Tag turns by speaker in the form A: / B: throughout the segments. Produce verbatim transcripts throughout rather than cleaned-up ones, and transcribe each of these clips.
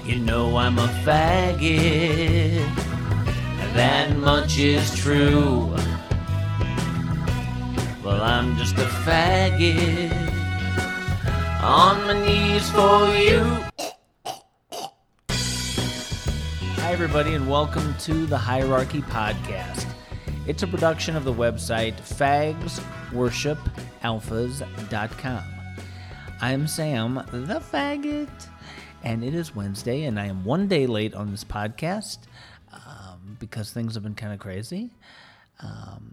A: You know I'm a faggot, that much is true. Well, I'm just a faggot, on my knees for you. Hi, everybody, and welcome to the Hierarchy Podcast. It's a production of the website fags worship alphas dot com. I'm Sam, the faggot, and it is Wednesday, and I am one day late on this podcast um, because things have been kind of crazy. Um,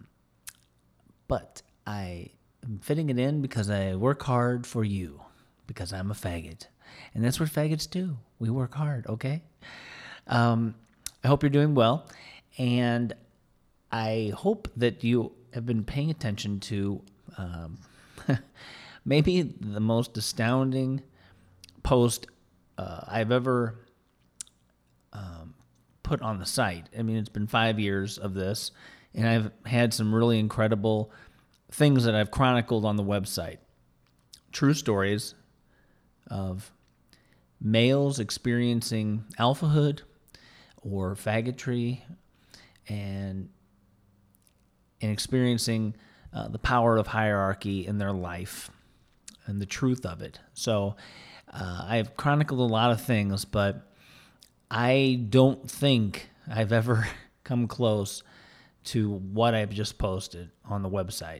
A: but I am fitting it in because I work hard for you, because I'm a faggot. And that's what faggots do. We work hard, okay? Um, I hope you're doing well, and I hope that you have been paying attention to um, maybe the most astounding post uh, I've ever um, put on the site. I mean, it's been five years of this, and I've had some really incredible things that I've chronicled on the website. True stories of males experiencing alphahood or faggotry and and experiencing uh, the power of hierarchy in their life and the truth of it. So uh, I've chronicled a lot of things, but I don't think I've ever come close to what I've just posted on the website.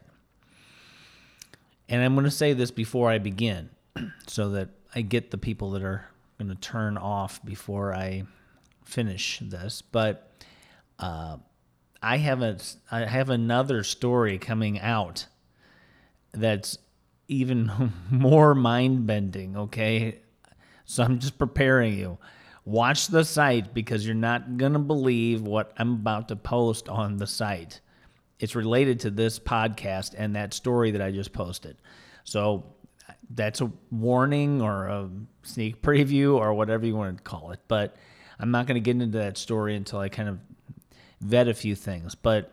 A: And I'm going to say this before I begin so that I get the people that are going to turn off before I finish this. But uh, I have a, I have another story coming out that's even more mind-bending, okay? So I'm just preparing you. Watch the site because you're not going to believe what I'm about to post on the site. It's related to this podcast and that story that I just posted. So that's a warning or a sneak preview or whatever you want to call it. But I'm not going to get into that story until I kind of vet a few things. But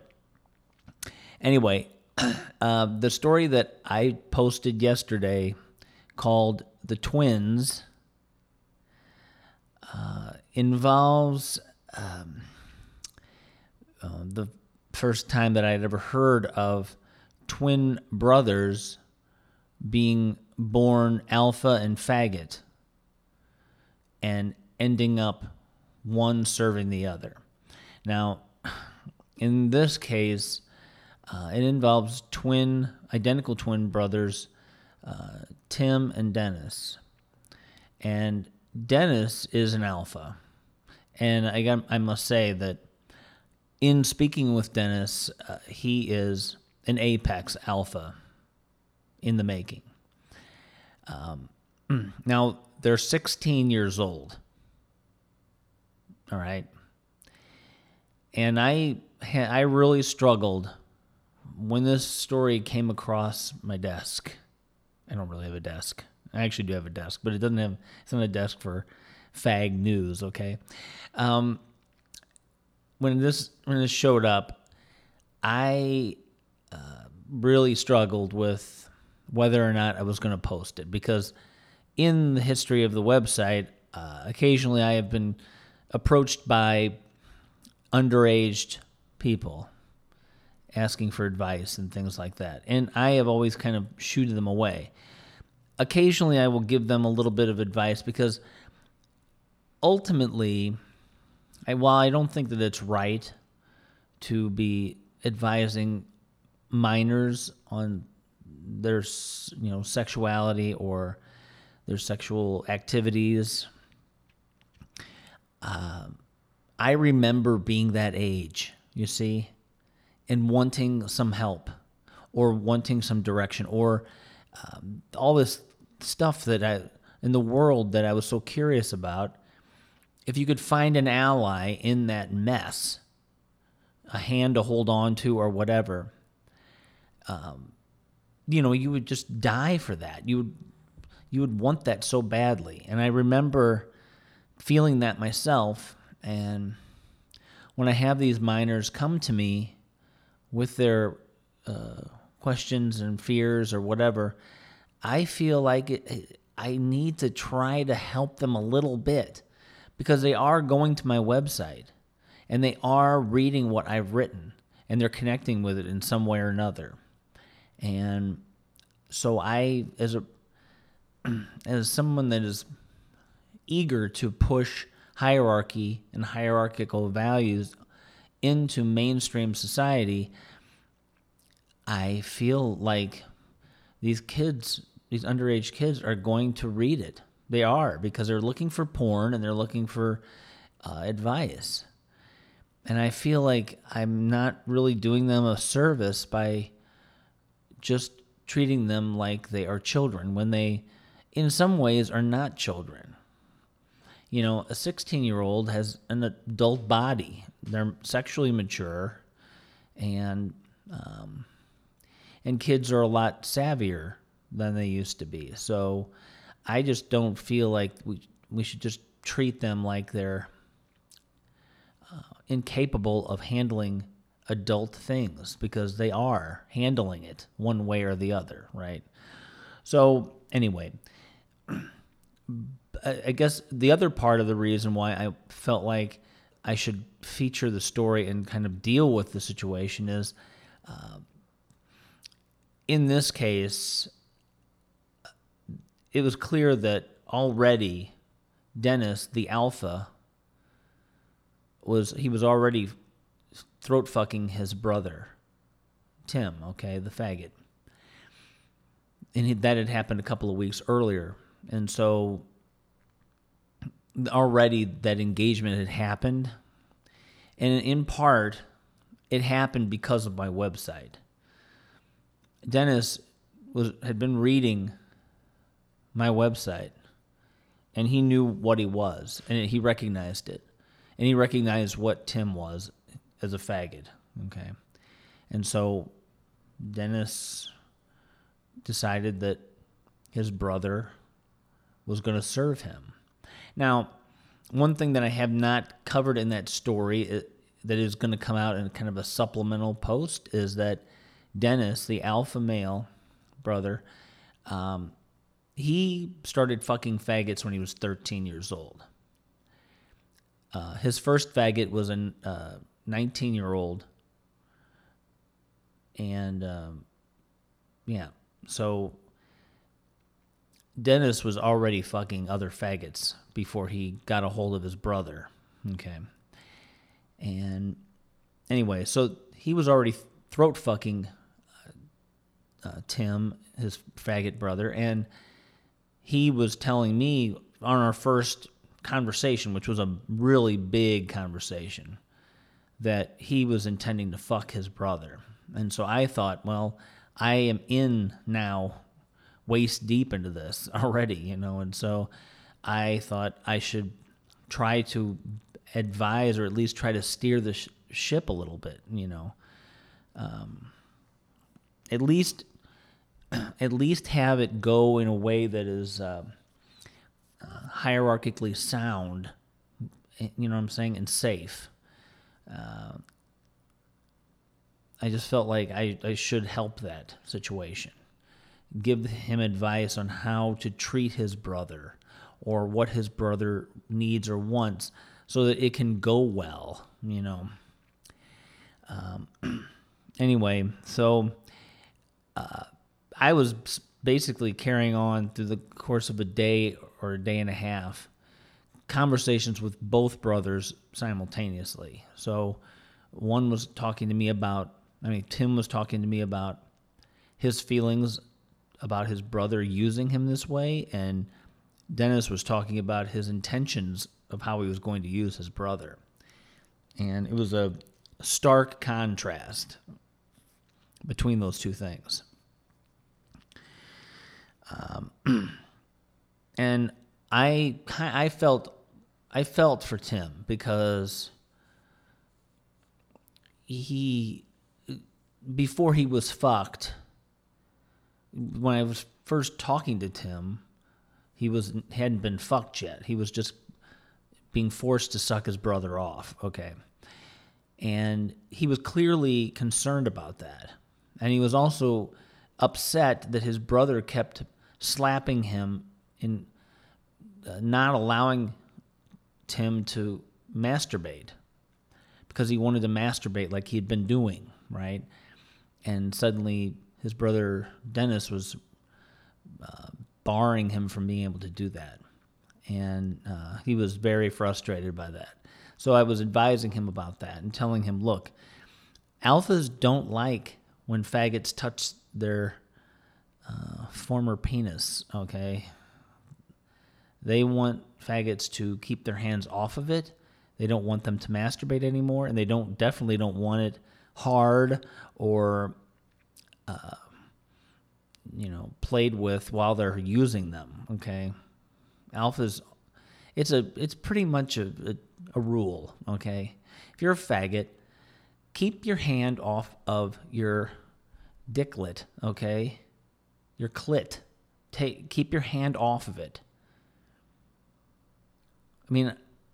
A: anyway, uh, the story that I posted yesterday called The Twins uh, involves um, uh, the first time that I had ever heard of twin brothers being born alpha and faggot and ending up one serving the other. Now, in this case, uh, it involves twin, identical twin brothers, uh, Tim and Dennis. And Dennis is an alpha. And I, got, I must say that in speaking with Dennis, uh, he is an apex alpha in the making. Um, now, they're sixteen years old. All right. And I I really struggled when this story came across my desk. I don't really have a desk. I actually do have a desk, but it doesn't have, it's not a desk for fag news, okay? Um, when this when this showed up, I uh, really struggled with whether or not I was going to post it, because in the history of the website, uh, occasionally I have been approached by underage people asking for advice and things like that. And I have always kind of shooed them away. Occasionally I will give them a little bit of advice because ultimately, I, while I don't think that it's right to be advising minors on their, you know, sexuality or their sexual activities, uh, I remember being that age, you see, and wanting some help or wanting some direction or um, all this stuff that I, in the world that I was so curious about. If you could find an ally in that mess, a hand to hold on to or whatever, um, you know, you would just die for that. You would, you would want that so badly. And I remember feeling that myself. And when I have these minors come to me with their uh, questions and fears or whatever, I feel like it, I need to try to help them a little bit. because they are going to my website and they are reading what I've written and they're connecting with it in some way or another. And so I, as a as someone that is eager to push hierarchy and hierarchical values into mainstream society, I feel like these kids, these underage kids, are going to read it. They are, because they're looking for porn and they're looking for uh, advice. And I feel like I'm not really doing them a service by just treating them like they are children when they, in some ways, are not children. You know, a sixteen-year-old has an adult body. They're sexually mature, and um, and kids are a lot savvier than they used to be. So I just don't feel like we we should just treat them like they're uh, incapable of handling adult things, because they are handling it one way or the other, right? So anyway, I guess the other part of the reason why I felt like I should feature the story and kind of deal with the situation is, uh, in this case, it was clear that already Dennis, the alpha, was he was already throat fucking his brother, Tim, okay, the faggot. And he, that had happened a couple of weeks earlier. And so already that engagement had happened. And in part, it happened because of my website. Dennis was had been reading my website, and he knew what he was, and he recognized it. And he recognized what Tim was as a faggot, okay? And so Dennis decided that his brother was going to serve him. Now, one thing that I have not covered in that story it, that is going to come out in kind of a supplemental post is that Dennis, the alpha male brother, um, he started fucking faggots when he was thirteen years old. Uh, his first faggot was a uh, nineteen-year-old. And, um, yeah, so Dennis was already fucking other faggots before he got a hold of his brother, okay? And anyway, so he was already throat fucking uh, uh, Tim, his faggot brother, and he was telling me on our first conversation, which was a really big conversation, that he was intending to fuck his brother. And so I thought, well, I am in now waist deep into this already, you know, and so I thought I should try to advise or at least try to steer the sh- ship a little bit, you know. Um, at least at least have it go in a way that is uh, uh, hierarchically sound, you know what I'm saying, and safe. Uh, I just felt like I, I should help that situation. Give him advice on how to treat his brother or what his brother needs or wants so that it can go well, you know. Um, anyway, so uh, I was basically carrying on through the course of a day or a day and a half conversations with both brothers simultaneously. So one was talking to me about, I mean, Tim was talking to me about his feelings about his brother using him this way, and Dennis was talking about his intentions of how he was going to use his brother. And it was a stark contrast between those two things. Um, and I I felt I felt for Tim because he, before he was fucked, when I was first talking to Tim, he was hadn't been fucked yet. He was just being forced to suck his brother off, okay? And he was clearly concerned about that. And he was also upset that his brother kept slapping him and uh, not allowing Tim to masturbate because he wanted to masturbate like he'd been doing, right? And suddenly his brother Dennis was uh, barring him from being able to do that. And uh, he was very frustrated by that. So I was advising him about that and telling him, look, alphas don't like when faggots touch their uh, former penis, okay? They want faggots to keep their hands off of it. They don't want them to masturbate anymore, and they don't definitely don't want it hard or, uh, you know, played with while they're using them, okay? Alphas, it's a it's pretty much a, a, a rule, okay? If you're a faggot, keep your hand off of your dicklet, okay? Your clit. Take keep your hand off of it. I mean,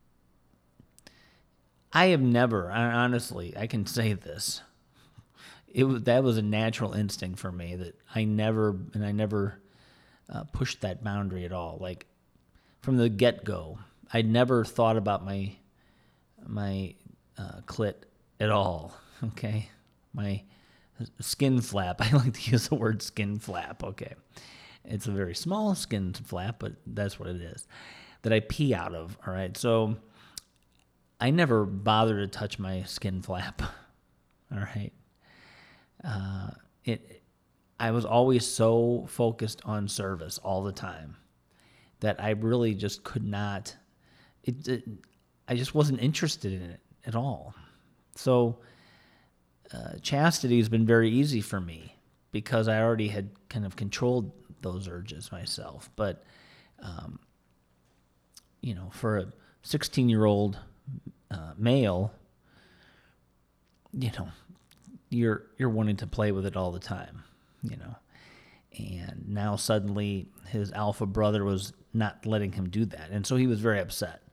A: I have never, honestly, I can say this. It was, that was a natural instinct for me that I never, and I never uh, pushed that boundary at all. Like, from the get-go, I never thought about my my uh, clit at all, okay? My skin flap. I like to use the word skin flap, okay? It's a very small skin flap, but that's what it is, that I pee out of, all right? So I never bothered to touch my skin flap, all right? Uh, it. I was always so focused on service all the time that I really just could not, it, it, I just wasn't interested in it at all. So uh, chastity has been very easy for me because I already had kind of controlled those urges myself. But, um, you know, for a sixteen-year-old uh, male, you know, you're you're wanting to play with it all the time, you know. And now suddenly his alpha brother was not letting him do that. And so he was very upset.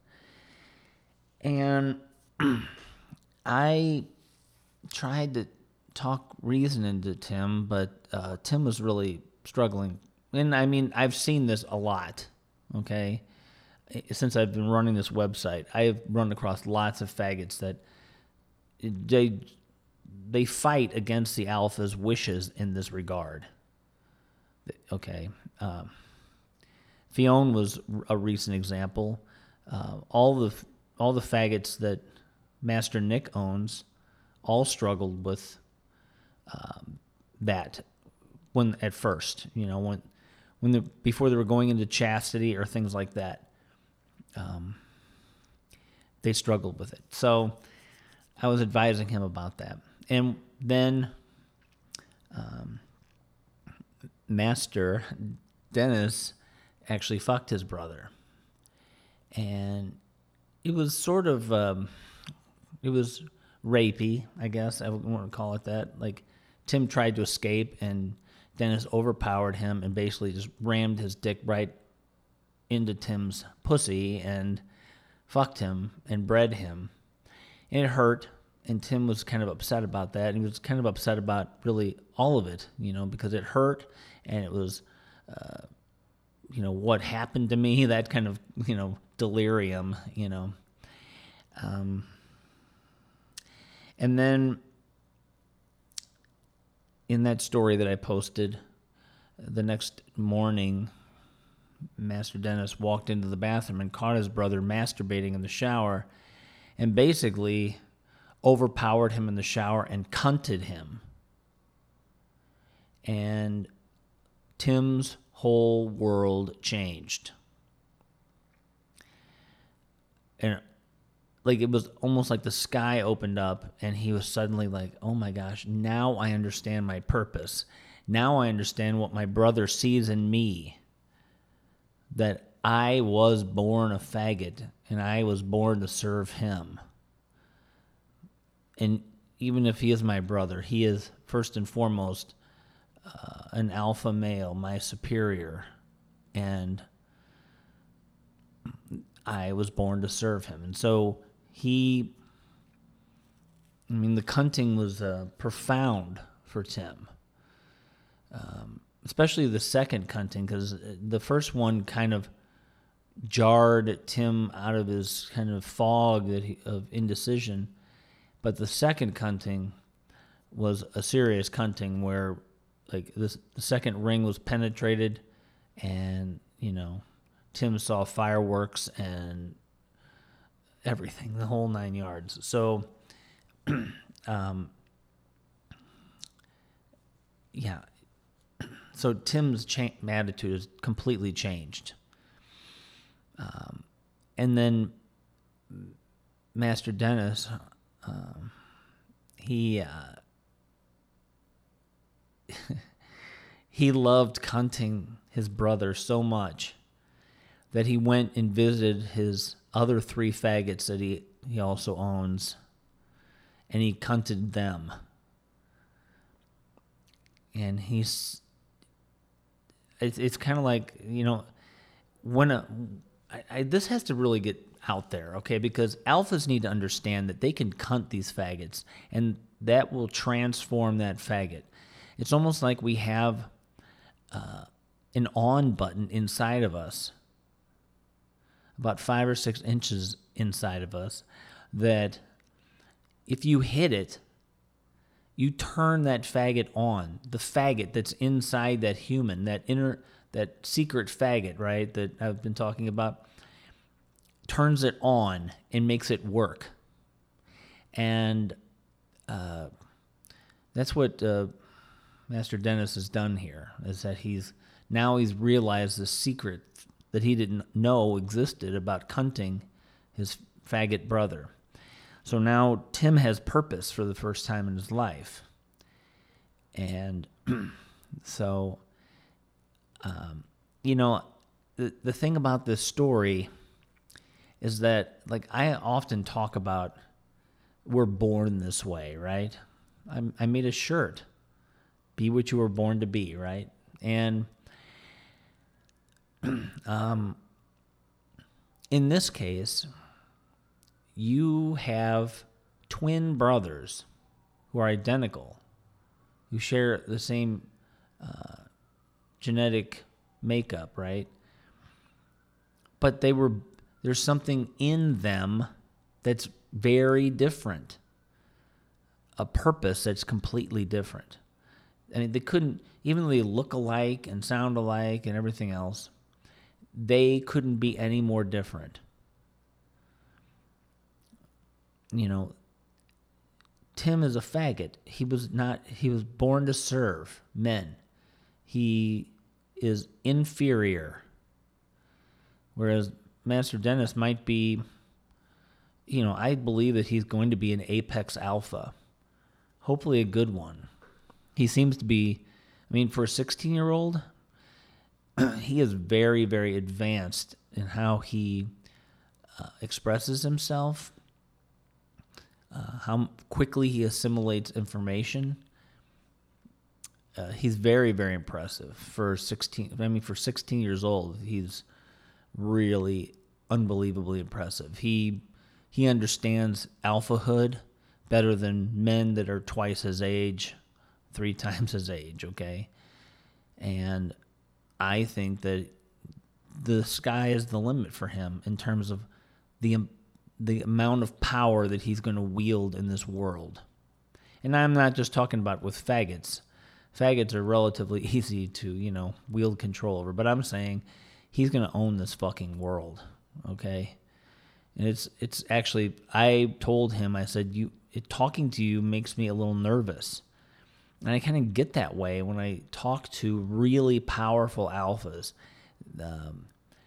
A: And I tried to talk reason into Tim, but uh, Tim was really struggling. And I mean, I've seen this a lot, okay? Since I've been running this website, I've run across lots of faggots that they, they fight against the alpha's wishes in this regard. Okay, um, Fionn was a recent example. Uh, all the all the faggots that Master Nick owns all struggled with um, that when at first, you know, when when the before they were going into chastity or things like that, um, they struggled with it. So I was advising him about that, and then. Um, Master Dennis actually fucked his brother, and it was sort of um, it was rapey, I guess I want to call it that. Like, Tim tried to escape, and Dennis overpowered him and basically just rammed his dick right into Tim's pussy and fucked him and bred him, and it hurt. And Tim was kind of upset about that. And he was kind of upset about really all of it, you know, because it hurt and it was, uh, you know, what happened to me, that kind of, you know, delirium, you know. Um, and then in that story that I posted, the next morning, Master Dennis walked into the bathroom and caught his brother masturbating in the shower and basically overpowered him in the shower and cunted him. And Tim's whole world changed. And like, it was almost like the sky opened up and he was suddenly like, oh my gosh, now I understand my purpose. Now I understand what my brother sees in me. That I was born a faggot and I was born to serve him. And even if he is my brother, he is first and foremost uh, an alpha male, my superior, and I was born to serve him. And so he, I mean, the cunting was uh, profound for Tim, um, especially the second cunting, because the first one kind of jarred Tim out of his kind of fog that he, of indecision. But the second cunting was a serious cunting where, like, this, the second ring was penetrated, and, you know, Tim saw fireworks and everything, the whole nine yards. So, um, yeah. So Tim's cha- attitude is completely changed. Um, and then Master Dennis, um, he uh, he loved cunting his brother so much that he went and visited his other three faggots that he, he also owns, and he cunted them. And he's, it's, it's kind of like, you know, when a, I, I, this has to really get out there, okay? Because alphas need to understand that they can cunt these faggots, and that will transform that faggot. It's almost like we have uh, an on button inside of us, about five or six inches inside of us, that if you hit it, you turn that faggot on. The faggot that's inside that human, that inner, that secret faggot, right, that I've been talking about, turns it on and makes it work. And uh, that's what uh, Master Dennis has done here, is that he's now he's realized the secret that he didn't know existed about cunting his faggot brother. So now Tim has purpose for the first time in his life. And so, um, you know, the, the thing about this story is that, like, I often talk about we're born this way, right? I, I made a shirt, be what you were born to be, right? And um, in this case, you have twin brothers who are identical, who share the same uh, genetic makeup, right? But they were there's something in them that's very different, a purpose that's completely different. I mean, they couldn't, even though they look alike and sound alike and everything else, they couldn't be any more different. You know, Tim is a faggot. He was not, he was born to serve men. He is inferior. Whereas Master Dennis might be, you know, I believe that he's going to be an apex alpha. Hopefully a good one. He seems to be, I mean, for a sixteen-year-old, he is very, very advanced in how he uh, expresses himself, uh, how quickly he assimilates information. Uh, he's very, very impressive for sixteen. I mean, for sixteen years old, he's really unbelievably impressive. He he understands alphahood better than men that are twice his age, three times his age. Okay, and I think that the sky is the limit for him in terms of the the amount of power that he's going to wield in this world. And I'm not just talking about with faggots. Faggots are relatively easy to, you know, wield control over. But I'm saying he's going to own this fucking world, okay? And it's it's actually, I told him, I said, you it, talking to you makes me a little nervous. And I kind of get that way when I talk to really powerful alphas. Um,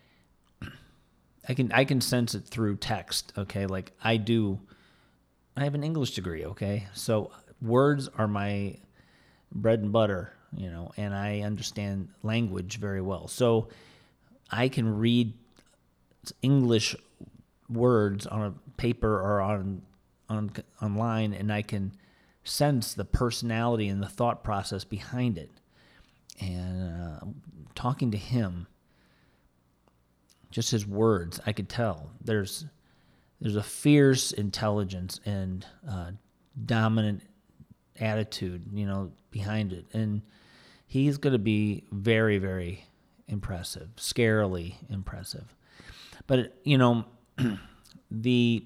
A: I can I can sense it through text, okay? Like I do, I have an English degree, okay? So words are my bread and butter, you know, and I understand language very well. So I can read English words on a paper or on on online, and I can sense the personality and the thought process behind it. And uh, talking to him, just his words, I could tell there's there's a fierce intelligence and uh, dominant attitude, you know, behind it, and he's going to be very, very impressive, scarily impressive. But, you know, the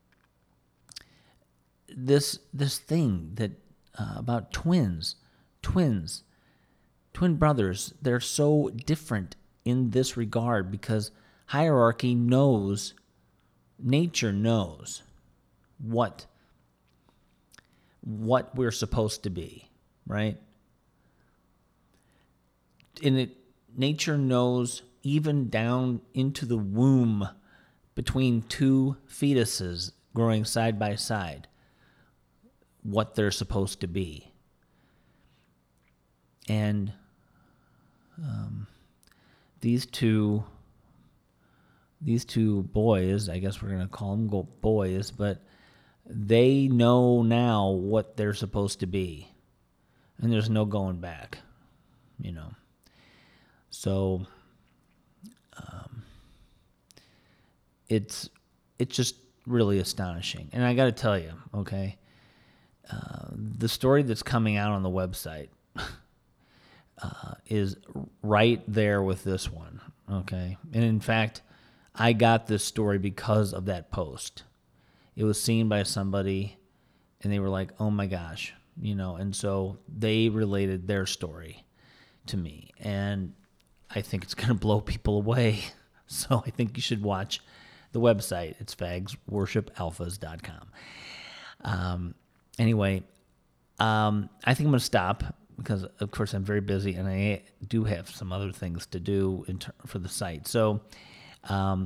A: this this thing that uh, about twins, twins, twin brothers, they're so different in this regard because hierarchy knows, nature knows what what we're supposed to be, right? And it nature knows even down into the womb between two fetuses growing side by side what they're supposed to be. And um, these two these two boys, I guess we're going to call them boys, but they know now what they're supposed to be. And there's no going back, you know. So um, it's it's just really astonishing. And I got to tell you, okay, uh, the story that's coming out on the website uh, is right there with this one, okay? And in fact, I got this story because of that post. It was seen by somebody, and they were like, oh my gosh, you know, and so they related their story to me. And I think it's going to blow people away. So I think you should watch the website. It's fags worship alphas dot com. Um, anyway, um, I think I'm going to stop because, of course, I'm very busy, and I do have some other things to do in ter- for the site. So um,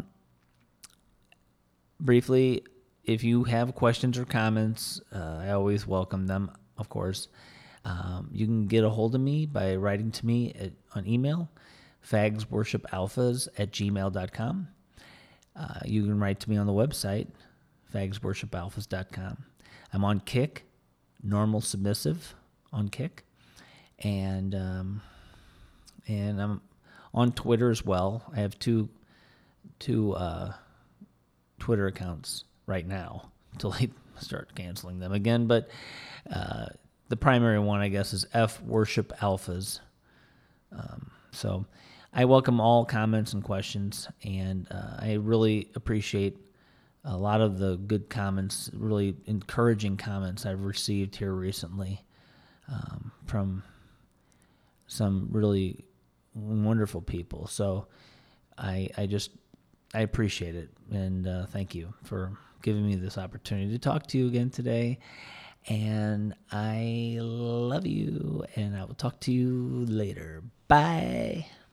A: briefly, if you have questions or comments, uh, I always welcome them, of course. Um, you can get a hold of me by writing to me at, on email, fags worship alphas at gmail dot com. Uh, you can write to me on the website, fags worship alphas dot com. I'm on Kick, Normal Submissive on Kick, and um, and I'm on Twitter as well. I have two two uh, Twitter accounts right now until I start canceling them again. But uh, the primary one, I guess, is F Worship Alphas. Um, so I welcome all comments and questions, and uh, I really appreciate a lot of the good comments, really encouraging comments I've received here recently um, from some really wonderful people. So I, I just, I appreciate it, and uh, thank you for giving me this opportunity to talk to you again today. And I love you, and I will talk to you later. Bye.